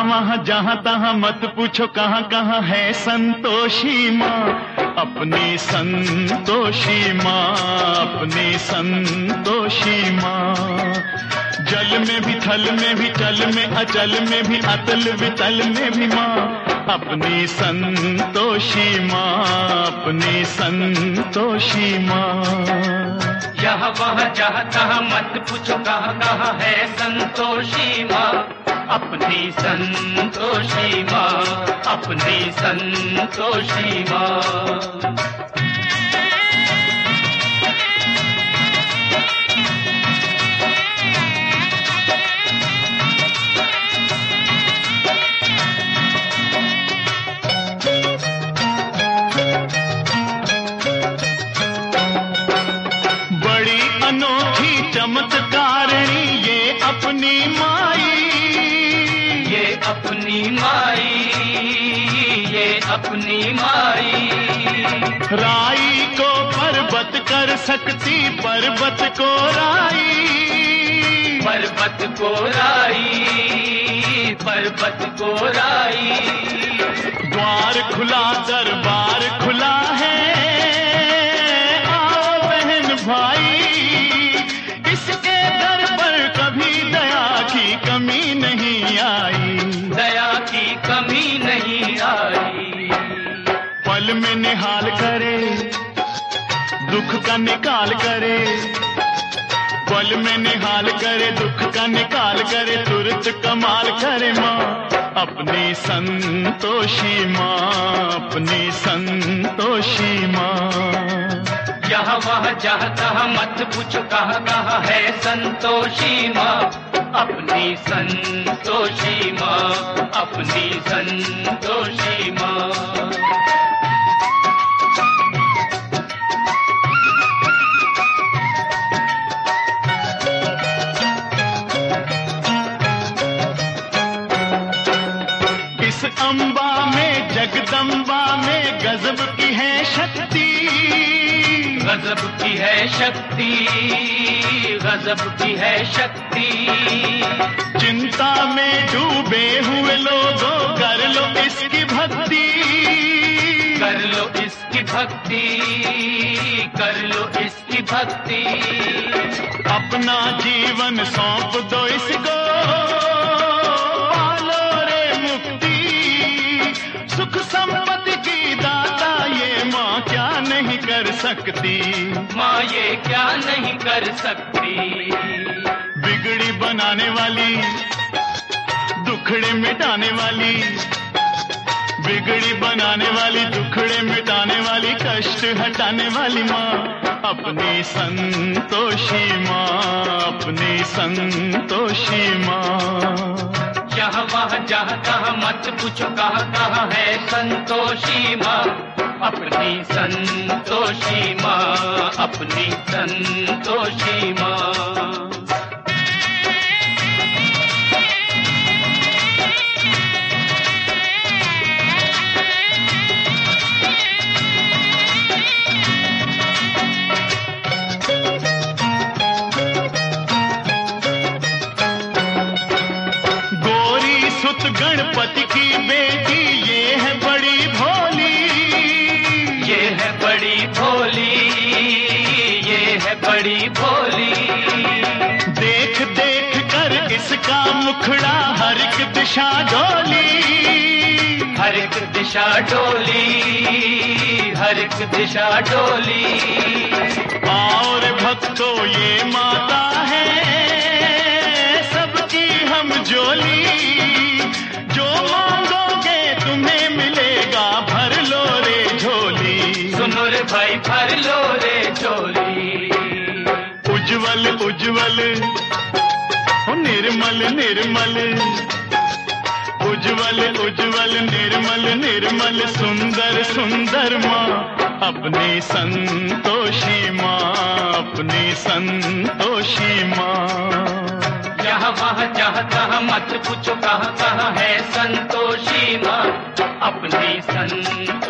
वहाँ जहाँ तहाँ मत पूछो कहाँ कहाँ है संतोषी माँ, अपनी संतोषी माँ, अपनी संतोषी माँ। जल में भी थल में भी चल में अचल में भी अतल वितल में भी माँ, अपनी संतोषी माँ, अपनी संतोषी माँ। यहाँ वहाँ जहाँ तहाँ मत पूछो कहाँ कहाँ है संतोषी माँ, अपनी संतोषी माँ, अपनी संतोषी माँ। अनोखी चमत्कारिणी ये अपनी माई, ये अपनी माई, ये अपनी माई। राई को पर्वत कर सकती पर्वत को राई, पर्वत को राई, पर्वत को राई। द्वार खुला दरबार खुला है, आओ बहन भाई, इसके दर पर कभी दया की कमी नहीं आई, दया की कमी नहीं आई। पल में निहाल करे दुख का निकाल करे, पल में निहाल करे दुख का निकाल करे, तुरंत कमाल करे माँ, अपनी संतोषी माँ, अपनी संतोषी माँ। यहाँ वहाँ जहाँ तहाँ मत पूछो कहाँ कहाँ है संतोषी माँ, अपनी संतोषी माँ, अपनी संतोषी माँ। इस अम्बा में जगदम्बा में गजब की है शक्ति, गजब की है शक्ति, गजब की है शक्ति। चिंता में डूबे हुए लोगों कर लो इसकी भक्ति, कर लो इसकी भक्ति, कर लो इसकी भक्ति। अपना जीवन सौंप दो इसको, पालो रे मुक्ति, सुख संपत्ति की दाता ये माँ क्या नहीं कर सकती, माँ ये क्या नहीं कर सकती। बिगड़ी बनाने वाली दुखड़े मिटाने वाली, बिगड़ी बनाने वाली दुखड़े मिटाने वाली, कष्ट हटाने वाली माँ, अपनी संतोषी माँ, अपनी संतोषी माँ। यहाँ वहाँ जहाँ तहाँ मत पूछो कहाँ कहाँ है संतोषी माँ, अपनी संतोषी माँ, अपनी संतोषी माँ। गणपति की बेटी ये है बड़ी भोली, ये है बड़ी भोली, ये है बड़ी भोली। देख देख कर इसका मुखड़ा हर एक दिशा डोली, हर एक दिशा डोली, हर एक दिशा डोली। और भक्तों ये माता है सबकी हम जोली, जो मांगोगे तुम्हें मिलेगा, भर लो रे झोली। सुनो रे भाई भर लो रे झोली। उज्जवल उज्जवल निर्मल निर्मल, उज्जवल उज्जवल निर्मल निर्मल, सुंदर सुंदर माँ, अपनी संतोषी माँ, अपनी संतोषी माँ। यहाँ वहाँ जहाँ तहाँ मत पूछो कहाँ कहाँ है संतोषी माँ, अपनी संतोषी